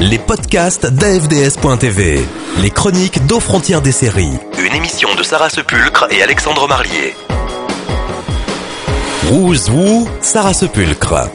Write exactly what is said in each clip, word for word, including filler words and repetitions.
Les podcasts d'A F D S point T V. Les chroniques d'Aux Frontières des séries. Une émission de Sarah Sepulcre et Alexandre Marlier. Who's Who, Sarah Sepulcre.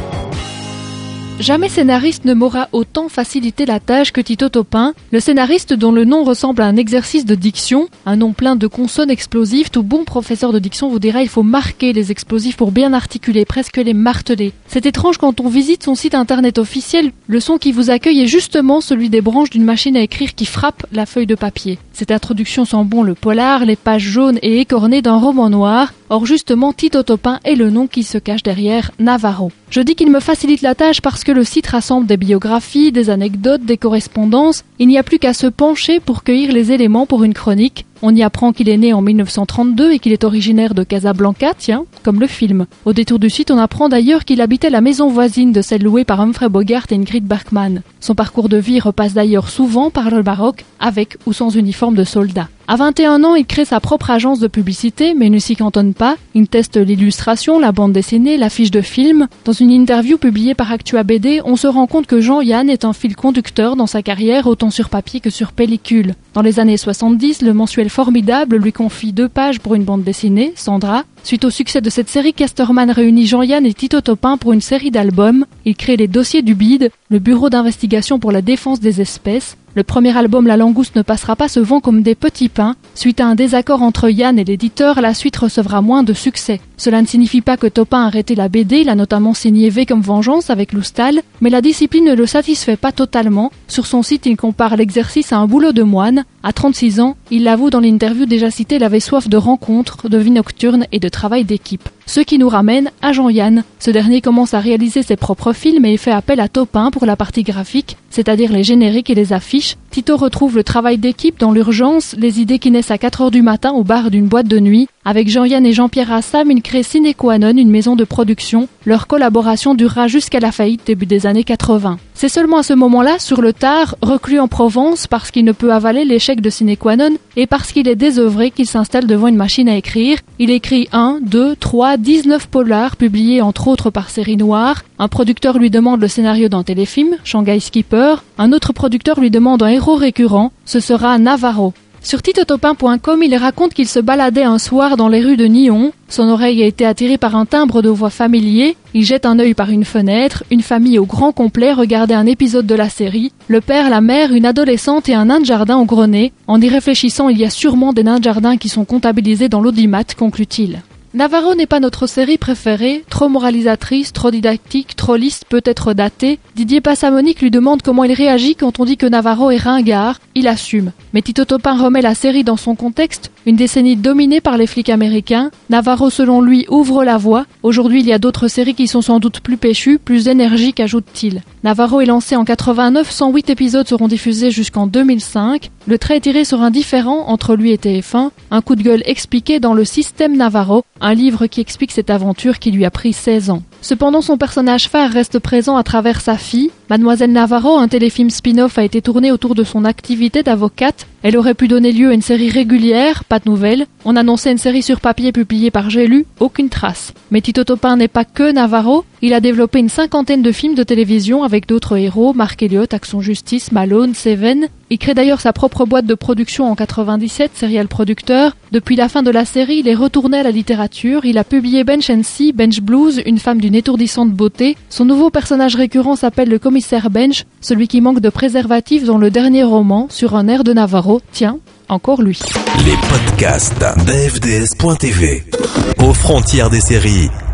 Jamais scénariste ne m'aura autant facilité la tâche que Tito Topin, le scénariste dont le nom ressemble à un exercice de diction, un nom plein de consonnes explosives. Tout bon professeur de diction vous dira il faut marquer les explosifs pour bien articuler, presque les marteler. C'est étrange quand on visite son site internet officiel, le son qui vous accueille est justement celui des branches d'une machine à écrire qui frappe la feuille de papier. Cette introduction sent bon le polar, les pages jaunes et écornées d'un roman noir. Or justement, Tito Topin est le nom qui se cache derrière Navarro. Je dis qu'il me facilite la tâche parce que le site rassemble des biographies, des anecdotes, des correspondances. Il n'y a plus qu'à se pencher pour cueillir les éléments pour une chronique. On y apprend qu'il est né en mille neuf cent trente-deux et qu'il est originaire de Casablanca, tiens, comme le film. Au détour du site, on apprend d'ailleurs qu'il habitait la maison voisine de celle louée par Humphrey Bogart et Ingrid Bergman. Son parcours de vie repasse d'ailleurs souvent par le Maroc, avec ou sans uniforme de soldat. À vingt et un ans, il crée sa propre agence de publicité, mais ne s'y cantonne pas. Il teste l'illustration, la bande dessinée, l'affiche de film. Dans une interview publiée par Actua B D, on se rend compte que Jean-Yann est un fil conducteur dans sa carrière, autant sur papier que sur pellicule. Dans les années soixante-dix, le mensuel Formidable lui confie deux pages pour une bande dessinée, Sandra. Suite au succès de cette série, Casterman réunit Jean-Yann et Tito Topin pour une série d'albums. Il crée les dossiers du B I D, le Bureau d'investigation pour la défense des espèces. Le premier album, La Langouste ne passera pas, se vend comme des petits pains. Suite à un désaccord entre Yann et l'éditeur, la suite recevra moins de succès. Cela ne signifie pas que Topin a arrêté la B D, il a notamment signé V comme Vengeance avec Loustal, mais la discipline ne le satisfait pas totalement. Sur son site, il compare l'exercice à un boulot de moine. À trente-six ans, il l'avoue dans l'interview déjà citée, il avait soif de rencontres, de vie nocturne et de travail d'équipe. Ce qui nous ramène à Jean-Yann. Ce dernier commence à réaliser ses propres films et il fait appel à Topin pour la partie graphique, c'est-à-dire les génériques et les affiches. Tito retrouve le travail d'équipe dans l'urgence, les idées qui naissent à quatre heures du matin au bar d'une boîte de nuit. Avec Jean-Yann et Jean-Pierre Assam, il crée Sine Qua Non, une maison de production. Leur collaboration durera jusqu'à la faillite début des années quatre-vingts. C'est seulement à ce moment-là, sur le tard, reclus en Provence parce qu'il ne peut avaler l'échec de Sine Qua Non et parce qu'il est désœuvré qu'il s'installe devant une machine à écrire. Il écrit un, deux, trois, dix-neuf polars publiés entre autres par Série Noire. Un producteur lui demande le scénario d'un téléfilm, Shanghai Skipper. Un autre producteur lui demande un héros récurrent, ce sera Navarro. Sur Tito Topin point com, il raconte qu'il se baladait un soir dans les rues de Nyon. Son oreille a été attirée par un timbre de voix familier. Il jette un œil par une fenêtre. Une famille au grand complet regardait un épisode de la série. Le père, la mère, une adolescente et un nain de jardin au grenier. En y réfléchissant, il y a sûrement des nains de jardin qui sont comptabilisés dans l'audimat, conclut-il. Navarro n'est pas notre série préférée, trop moralisatrice, trop didactique, trop lisse, peut-être datée. Didier Passamonique lui demande comment il réagit quand on dit que Navarro est ringard. Il assume. Mais Tito Topin remet la série dans son contexte, une décennie dominée par les flics américains. Navarro, selon lui, ouvre la voie. Aujourd'hui, il y a d'autres séries qui sont sans doute plus péchues, plus énergiques, ajoute-t-il. Navarro est lancé en quatre-vingt-neuf, cent huit épisodes seront diffusés jusqu'en deux mille cinq. Le trait est tiré sur un différend entre lui et T F un. Un coup de gueule expliqué dans Le Système Navarro, un livre qui explique cette aventure qui lui a pris seize ans. Cependant, son personnage phare reste présent à travers sa fille. Mademoiselle Navarro, un téléfilm spin-off, a été tourné autour de son activité d'avocate. Elle aurait pu donner lieu à une série régulière, pas de nouvelles. On annonçait une série sur papier publiée par J'ai lu, aucune trace. Mais Tito Topin n'est pas que Navarro. Il a développé une cinquantaine de films de télévision avec d'autres héros, Marc Elliott, Action Justice, Malone, Seven. Il crée d'ailleurs sa propre boîte de production en quatre-vingt-dix-sept, serial producteur. Depuis la fin de la série, il est retourné à la littérature. Il a publié Bench and See, Bench Blues, une femme d'une étourdissante beauté. Son nouveau personnage récurrent s'appelle le commissaire Bench, celui qui manque de préservatif dans le dernier roman, sur un air de Navarro. Tiens, encore lui. Les podcasts d'A F D S point T V. Aux Frontières des séries.